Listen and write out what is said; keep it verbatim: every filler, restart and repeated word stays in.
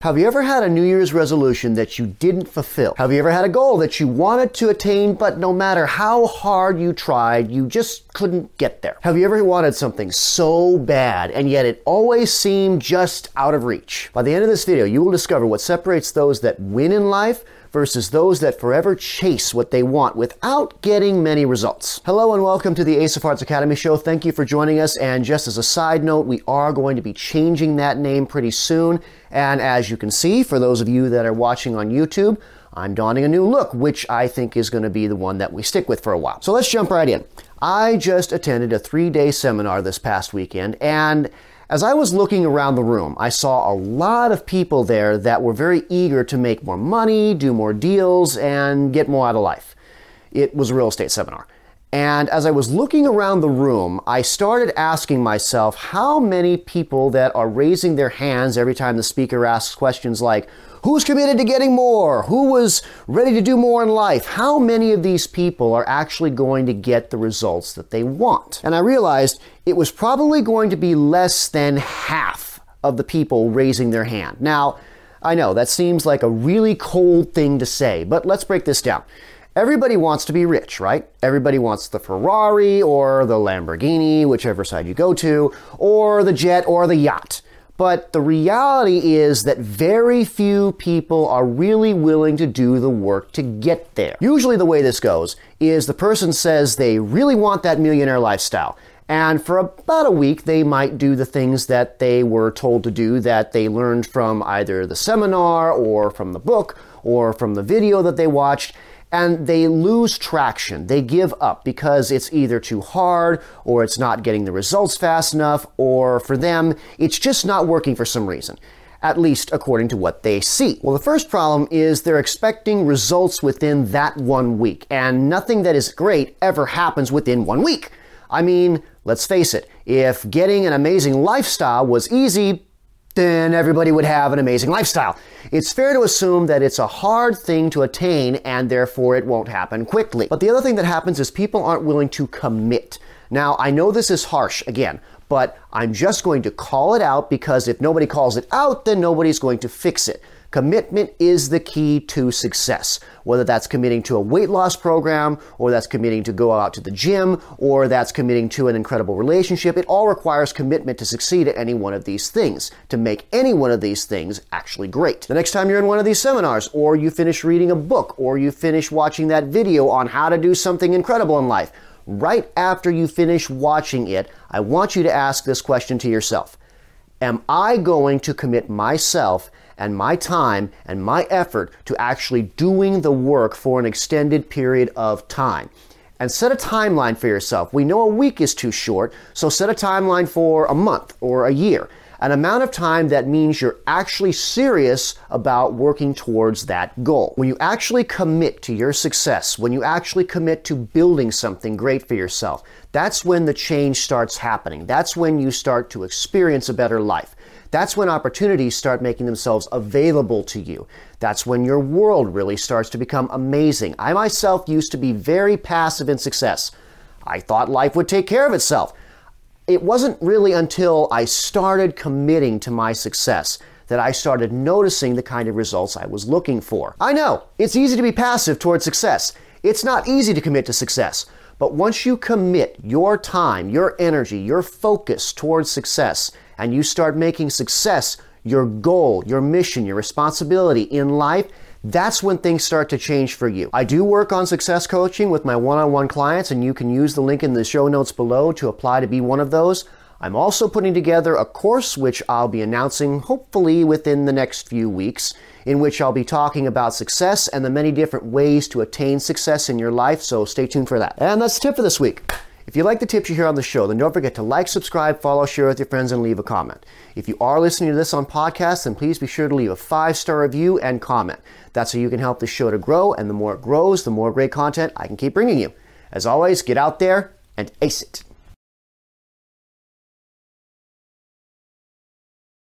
Have you ever had a New Year's resolution that you didn't fulfill? Have you ever had a goal that you wanted to attain, but no matter how hard you tried, you just couldn't get there? Have you ever wanted something so bad, and yet it always seemed just out of reach? By the end of this video, you will discover what separates those that win in life versus those that forever chase what they want without getting many results. Hello and welcome to the Ace of Hearts Academy show. Thank you for joining us. And just as a side note, we are going to be changing that name pretty soon. And as you can see, for those of you that are watching on YouTube, I'm donning a new look, which I think is going to be the one that we stick with for a while. So let's jump right in. I just attended a three-day seminar this past weekend, and as I was looking around the room, I saw a lot of people there that were very eager to make more money, do more deals, and get more out of life. It was a real estate seminar. And as I was looking around the room, I started asking myself how many people that are raising their hands every time the speaker asks questions like, who's committed to getting more? Who was ready to do more in life? How many of these people are actually going to get the results that they want? And I realized it was probably going to be less than half of the people raising their hand. Now, I know that seems like a really cold thing to say, but let's break this down. Everybody wants to be rich, right? Everybody wants the Ferrari or the Lamborghini, whichever side you go to, or the jet or the yacht. But the reality is that very few people are really willing to do the work to get there. Usually the way this goes is the person says they really want that millionaire lifestyle. And for about a week, they might do the things that they were told to do that they learned from either the seminar or from the book or from the video that they watched. And they lose traction. They give up because it's either too hard or it's not getting the results fast enough, or for them, it's just not working for some reason, at least according to what they see. Well, the first problem is they're expecting results within that one week, and nothing that is great ever happens within one week. I mean, let's face it, if getting an amazing lifestyle was easy, then everybody would have an amazing lifestyle. It's fair to assume that it's a hard thing to attain and therefore it won't happen quickly. But the other thing that happens is people aren't willing to commit. Now, I know this is harsh again, but I'm just going to call it out because if nobody calls it out, then nobody's going to fix it. Commitment is the key to success, whether that's committing to a weight loss program, or that's committing to go out to the gym, or that's committing to an incredible relationship. It all requires commitment to succeed at any one of these things, to make any one of these things actually great. The next time you're in one of these seminars, or you finish reading a book, or you finish watching that video on how to do something incredible in life, right after you finish watching it, I want you to ask this question to yourself. Am I going to commit myself and my time and my effort to actually doing the work for an extended period of time? And set a timeline for yourself. We know a week is too short, so set a timeline for a month or a year. An amount of time that means you're actually serious about working towards that goal. When you actually commit to your success, when you actually commit to building something great for yourself, that's when the change starts happening. That's when you start to experience a better life. That's when opportunities start making themselves available to you. That's when your world really starts to become amazing. I myself used to be very passive in success. I thought life would take care of itself. It wasn't really until I started committing to my success that I started noticing the kind of results I was looking for. I know, it's easy to be passive towards success. It's not easy to commit to success. But once you commit your time, your energy, your focus towards success, and you start making success your goal, your mission, your responsibility in life, that's when things start to change for you. I do work on success coaching with my one-on-one clients, and you can use the link in the show notes below to apply to be one of those. I'm also putting together a course which I'll be announcing hopefully within the next few weeks, in which I'll be talking about success and the many different ways to attain success in your life, so stay tuned for that. And that's the tip for this week. If you like the tips you hear on the show, then don't forget to like, subscribe, follow, share with your friends, and leave a comment. If you are listening to this on podcast, then please be sure to leave a five-star review and comment. That's how you can help the show to grow, and the more it grows, the more great content I can keep bringing you. As always, get out there and ace it.